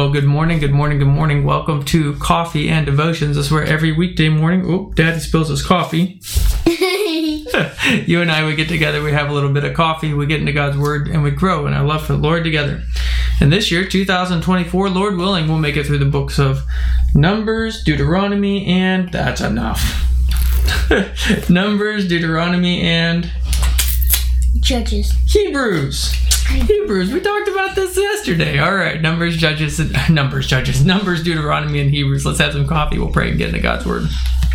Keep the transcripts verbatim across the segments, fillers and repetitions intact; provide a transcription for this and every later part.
Well, good morning, good morning, good morning. Welcome to Coffee and Devotions. This is where every weekday morning, oh, Daddy spills his coffee. You and I, we get together, we have a little bit of coffee, we get into God's Word, and we grow in our love for the Lord together. And this year, two thousand twenty-four, Lord willing, we'll make it through the books of Numbers, Deuteronomy, and that's enough. Numbers, Deuteronomy, and Judges. Hebrews. Hebrews. We talked about this yesterday. All right. Numbers, Judges, and, Numbers, Judges, Numbers, Deuteronomy, and Hebrews. Let's have some coffee. We'll pray and get into God's Word.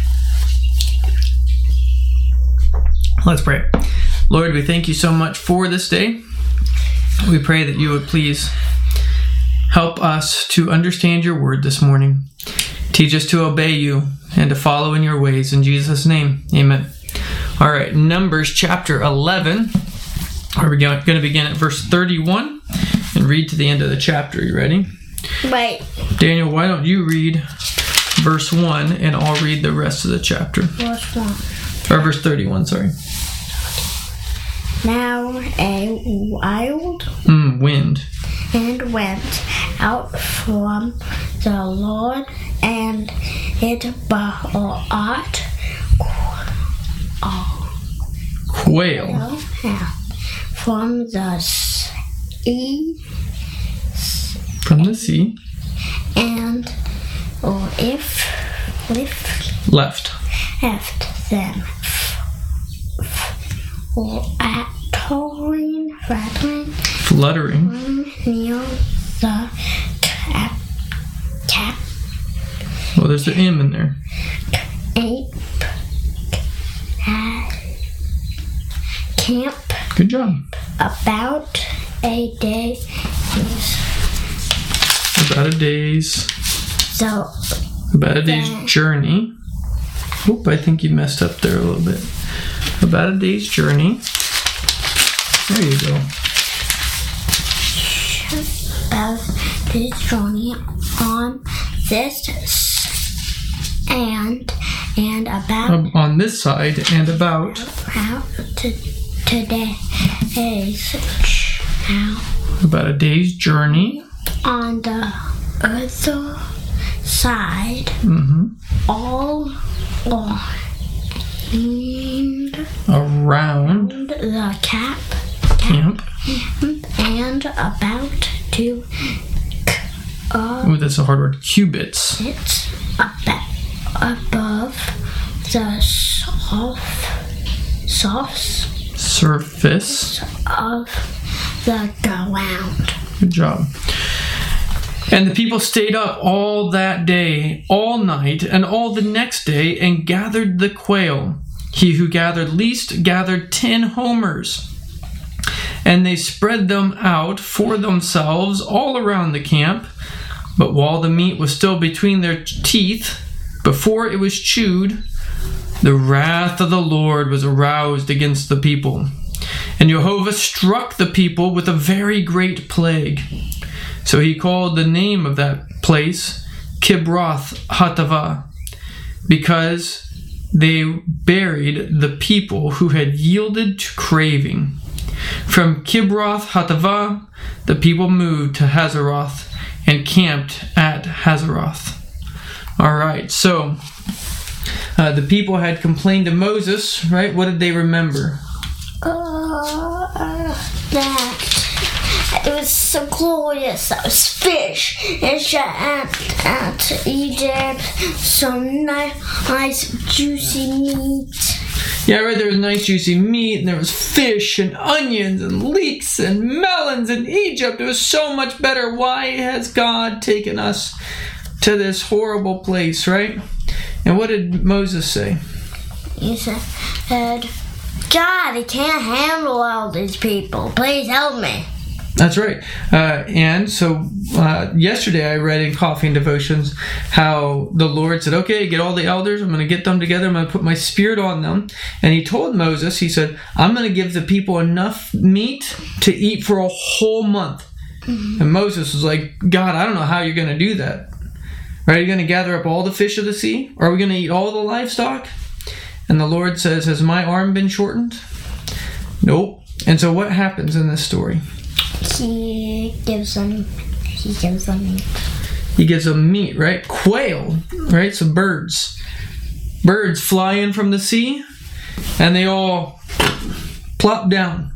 Let's pray. Lord, we thank you so much for this day. We pray that you would please help us to understand your word this morning. Teach us to obey you and to follow in your ways. In Jesus' name, amen. All right. Numbers chapter eleven. We're going to begin at verse thirty-one and read to the end of the chapter. You ready? Wait. Daniel, why don't you read verse one and I'll read the rest of the chapter. Verse one. Or verse thirty-one, sorry. Now a wild Mm, wind. and went out from the Lord, and it brought Quail. from the sea, From the sea. and if lift Left. left them rattling, rattling Fluttering. near the cap, cap Well, there's the M in there. ape camp Good job. about a day. About a day's. So About a day's Yeah. journey. Oop, I think you messed up there a little bit. About a day's journey. There you go. about this journey on this s- and and about Um, on this side and about. how to today's now About a day's journey. on the other side, Mm-hmm. all on and Around the cap camp. and about to uh, Ooh, that's a hard word. Cubits. it's about above the soft soft Surface. of the ground. Good job. And the people stayed up all that day, all night, and all the next day, and gathered the quail. He who gathered least gathered ten homers. And they spread them out for themselves all around the camp. But while the meat was still between their teeth, before it was chewed, the wrath of the Lord was aroused against the people. And Jehovah struck the people with a very great plague. So he called the name of that place Kibroth Hattaavah, because they buried the people who had yielded to craving. From Kibroth Hattaavah, the people moved to Hazeroth and camped at Hazeroth. All right, so uh, the people had complained to Moses, right? What did they remember? Uh, that it was so glorious. That was fish and at, at Egypt. Some nice juicy meat. Yeah, right, there was nice juicy meat, and there was fish and onions and leeks and melons in Egypt. It was so much better. Why has God taken us to this horrible place, right? And what did Moses say? He said, God, I can't handle all these people. Please help me. That's right. Uh, and so uh, yesterday I read in Coffee and Devotions how the Lord said, okay, get all the elders. I'm going to get them together. I'm going to put my spirit on them. And he told Moses, he said, I'm going to give the people enough meat to eat for a whole month. Mm-hmm. And Moses was like, God, I don't know how you're going to do that. Right? Are you going to gather up all the fish of the sea? Or are we going to eat all the livestock? And the Lord says, has my arm been shortened? Nope. And so what happens in this story? He gives them, he gives them meat. He gives them meat, right? Quail, right? So birds. Birds fly in from the sea, and they all plop down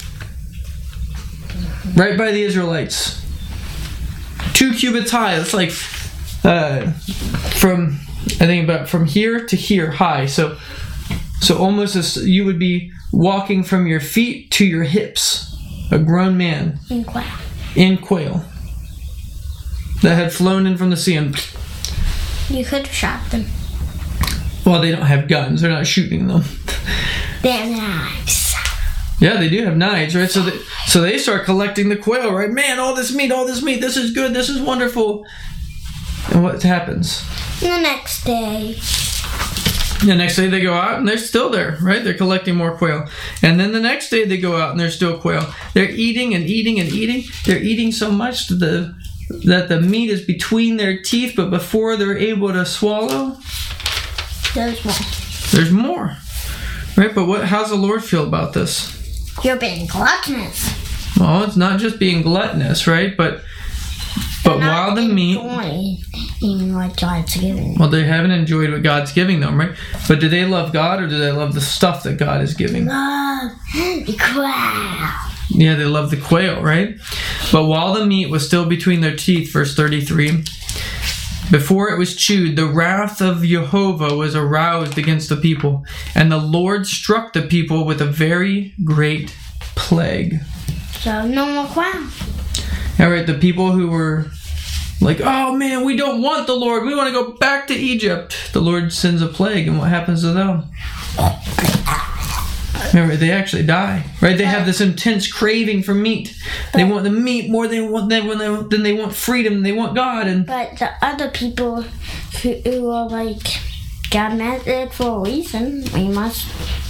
right by the Israelites. Two cubits high. That's like uh, from, I think about from here to here high. So, so almost as you would be walking from your feet to your hips. A grown man. In quail. In quail. That had flown in from the sea and... You could have shot them. Well, they don't have guns. They're not shooting them. They have knives. Yeah, they do have knives, right? So they, so they start collecting the quail, right? Man, all this meat, all this meat. This is good. This is wonderful. And what happens? The next day... The next day they go out and they're still there, right? They're collecting more quail. And then the next day they go out and there's still quail. They're eating and eating and eating. They're eating so much that the, that the meat is between their teeth, but before they're able to swallow, There's more. there's more. Right? But what? How's the Lord feel about this? You're being gluttonous. Well, it's not just being gluttonous, right? But but They're while not the meat... enjoying even what God's giving them. Well, they haven't enjoyed what God's giving them, right? But do they love God or do they love the stuff that God is giving? Love the quail. Yeah, they love the quail, right? But while the meat was still between their teeth, verse thirty-three, before it was chewed, the wrath of Jehovah was aroused against the people, and the Lord struck the people with a very great plague. So no more quail. All right, the people who were like, oh man, we don't want the Lord. We want to go back to Egypt. The Lord sends a plague, and what happens to them? Remember, they actually die, right? They have this intense craving for meat. They want the meat more than want than they, than they want freedom. They want God. And But the other people who, who are like, God meant it for a reason. We must.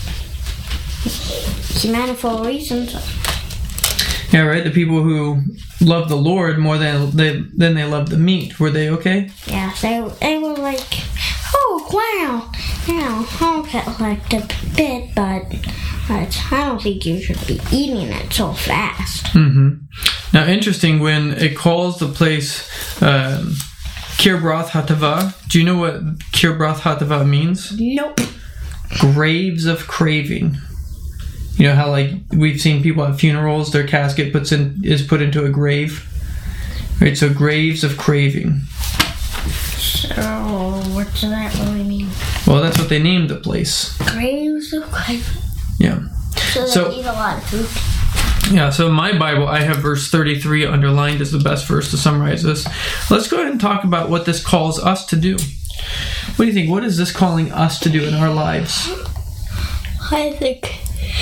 He meant it for a reason. So. yeah, right. The people who love the Lord more than they than they love the meat. Were they okay? Yeah, they they were like, oh wow, yeah, I'll get like a bit, but but I don't think you should be eating it so fast. Mm-hmm. Now, interesting, when it calls the place um, Kirbroth Hatava, do you know what Kirbroth Hatava means? Nope. Graves of craving. You know how, like, we've seen people at funerals, their casket puts in is put into a grave, right? So graves of craving. So what does that really mean? Well, that's what they named the place. Graves of craving. Yeah. So they So- eat a lot of food. Yeah, so in my Bible, I have verse thirty-three underlined as the best verse to summarize this. Let's go ahead and talk about what this calls us to do. What do you think? What is this calling us to do in our lives? I think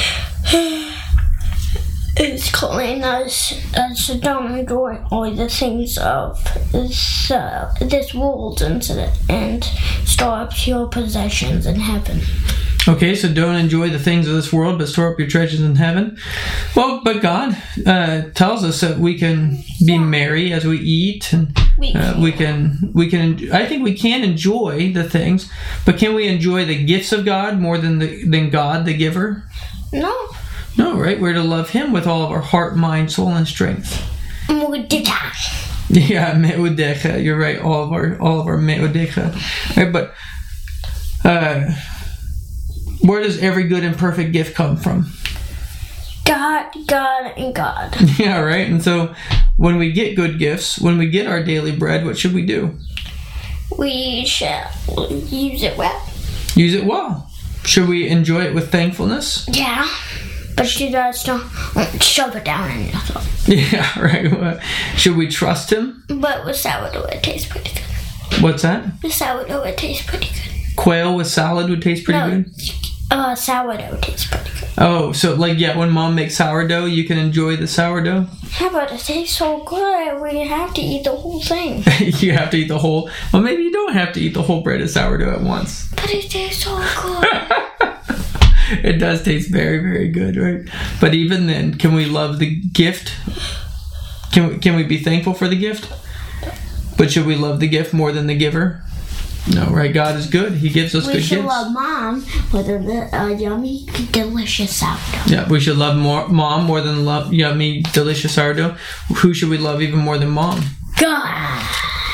it's calling us, us to don't enjoy all the things of this, uh, this world and, and store up your possessions in heaven. Okay, so don't enjoy the things of this world, but store up your treasures in heaven. Well, but God uh, tells us that we can be merry as we eat, and We uh, we can we can. I think we can enjoy the things, but can we enjoy the gifts of God more than the, than God, the giver? No. No, right? We're to love Him with all of our heart, mind, soul, and strength. Mu'decha. Yeah, me'odecha. You're right. All of our all of our me'odecha. Right, but uh, where does every good and perfect gift come from? God, God, and God. Yeah, right. And so, when we get good gifts, when we get our daily bread, what should we do? We shall use it well. Use it well. Should we enjoy it with thankfulness? Yeah. But you just don't shove it down in your throat. Yeah, right. Should we trust Him? But with sourdough, it tastes pretty good. What's that? With sourdough, it tastes pretty good. Quail with salad would taste pretty no, good? Uh, sourdough tastes pretty good. Oh, so like, yeah, when Mom makes sourdough, you can enjoy the sourdough? How about it tastes so good, we have to eat the whole thing. You have to eat the whole... Well, maybe you don't have to eat the whole bread of sourdough at once. But it tastes so good. It does taste very, very good, right? But even then, can we love the gift? Can we, can we be thankful for the gift? But should we love the gift more than the giver? No, right? God is good. He gives us we good should gifts. love Mom with a uh, yummy, delicious sourdough. Yeah, we should love more, Mom more than love yummy, delicious sourdough. Who should we love even more than Mom? God.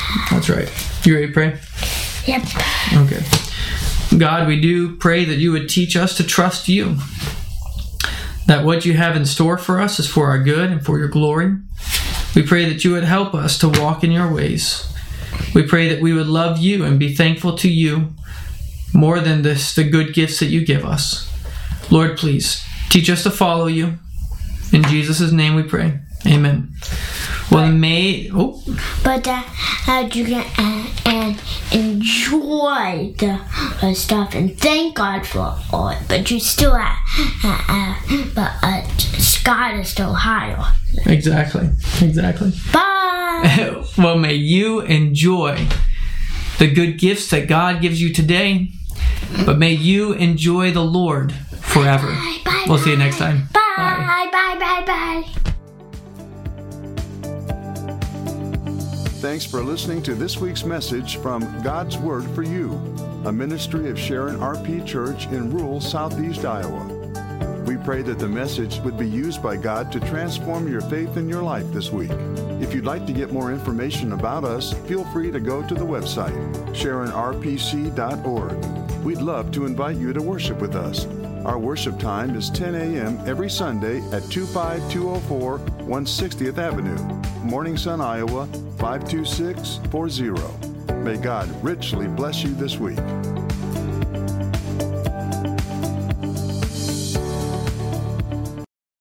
That's right. You ready to pray? Yep. Okay. God, we do pray that you would teach us to trust you. That what you have in store for us is for our good and for your glory. We pray that you would help us to walk in your ways. We pray that we would love you and be thankful to you more than this, the good gifts that you give us. Lord, please teach us to follow you. In Jesus' name we pray. Amen. Well, but, may oh, but uh, how you can uh, and enjoy the uh, stuff and thank God for all it. But you still have, uh, uh, but uh, God is still higher. Exactly. Exactly. Bye. Well, may you enjoy the good gifts that God gives you today, but may you enjoy the Lord forever. Bye, bye, we'll bye, see you next time. Bye. Bye. Bye. Bye. Bye. Thanks for listening to this week's message from God's Word for You, a ministry of Sharon R P Church in rural southeast Iowa. We pray that the message would be used by God to transform your faith in your life this week. If you'd like to get more information about us, feel free to go to the website, sharon r p c dot org. We'd love to invite you to worship with us. Our worship time is ten a.m. every Sunday at two five two oh four one hundred sixtieth Avenue, Morning Sun, Iowa, five two six four zero. May God richly bless you this week.